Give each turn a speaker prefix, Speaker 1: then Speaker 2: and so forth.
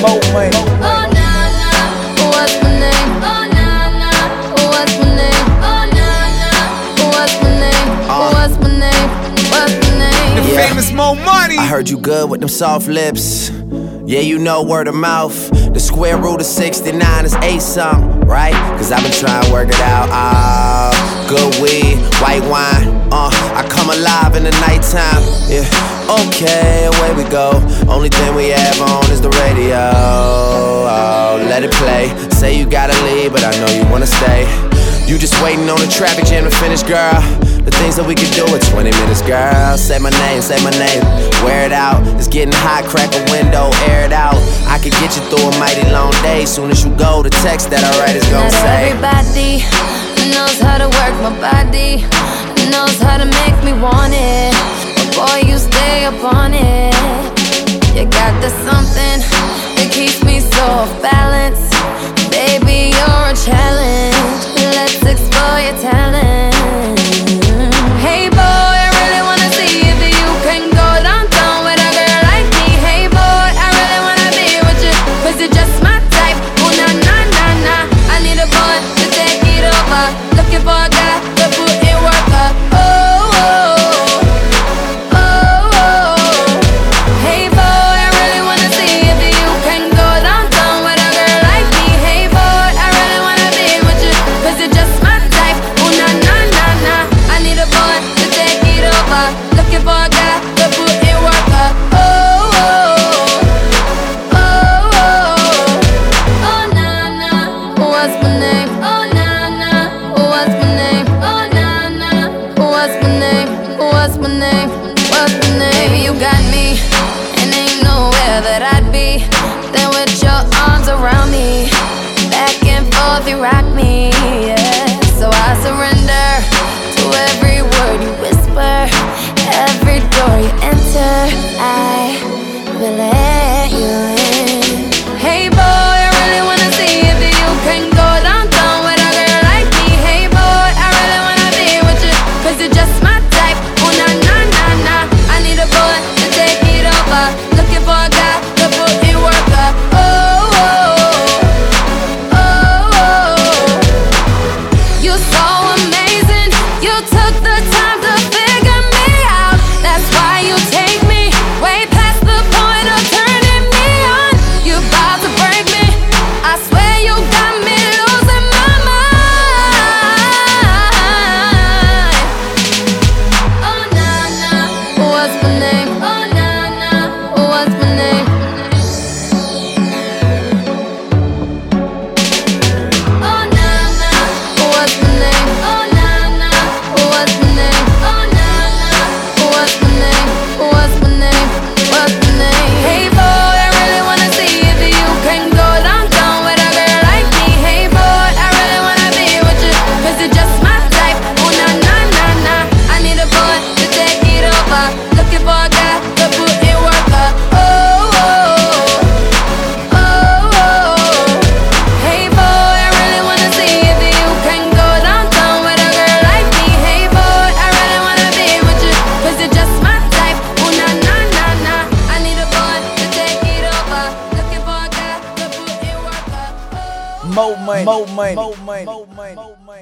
Speaker 1: Mo money.
Speaker 2: Oh nah nah, what's my name? Oh nah nah, what's my name? Oh nah nah, what's my name? What's my name? What's my name?
Speaker 1: The famous Mo Money.
Speaker 3: I heard you good with them soft lips. Yeah, you know word of mouth. The square root of 69 is 8 something, right? Cause I've been trying to work it out. Good weed, white wine. I come alive in the nighttime. Yeah, okay, away we go. Only thing we have on is the radio. Oh, let it play. Say you gotta leave, but I know you wanna stay. You just waiting on the traffic jam to finish, girl. The things that we could do in 20 minutes, girl. Say my name, wear it out. It's getting hot, crack a window, air it out. I could get you through a mighty long day. Soon as you go, the text that I write is gon'
Speaker 2: Not
Speaker 3: say
Speaker 2: everybody knows how to work my body, knows how to make me want it. But boy, you stay up on it. You got the something that keeps me so off balance. Baby, you're a challenge. Let's explore your talent. Hey boy, I really wanna see if you can go downtown with a girl like me. Hey boy, I really wanna be with you, cause you're just my type. Oh nah nah nah nah, I need a boy to take it over. Looking for a guy to put in work up. Oh oh oh oh. Hey boy, I really wanna see if you can go downtown with a girl like me. Hey boy, I really wanna be with you, cause you're just my type. Oh nah nah nah nah, I need a boy to take it over. Looking for a guy to put in work up. Oh oh oh oh. Oh nah nah, what's my name? Oh nah nah, what's my name? Oh nah nah, what's my name? What's my name? What's my name? Baby, you got me, and ain't nowhere that I'd be than with your arms around me. Back and forth, you rock me, yeah. So I surrender to every word you whisper, every door you enter. I will let you in. Hey boy, I really wanna see if you can go downtown with a girl like me. Hey boy, I really wanna be with you, cause you're just my type. Oh nah nah nah nah, I need a boy to take it over. Looking for a guy to put in work up. Oh oh oh oh. You're so amazing, you took the time to figure me out. That's why you take me way past the point of turning me on. You about to break me, I swear you got me losing my mind. Oh nah nah, what's my name? Oh nah nah, what's my name? Oh nah nah, what's my name? Oh nah nah, what's my name? Oh nah nah, what's my name? What's my name? What's my name? Hey boy, I really wanna see if you can go downtown with a girl like me. Hey boy, I really wanna be with you, cause you're just my type. Oh nah nah nah nah, I need a boy to take it over. Looking for a guy to put in work up. Oh oh oh oh. Hey boy, I really wanna see if you can go downtown with a girl like me. Hey boy, I really wanna be with you, cause you're just my type. Oh nah nah nah nah, I need a boy to take it over. Looking for a guy to put in work up.
Speaker 1: Mo money. Mo money. Mo money. Mo money.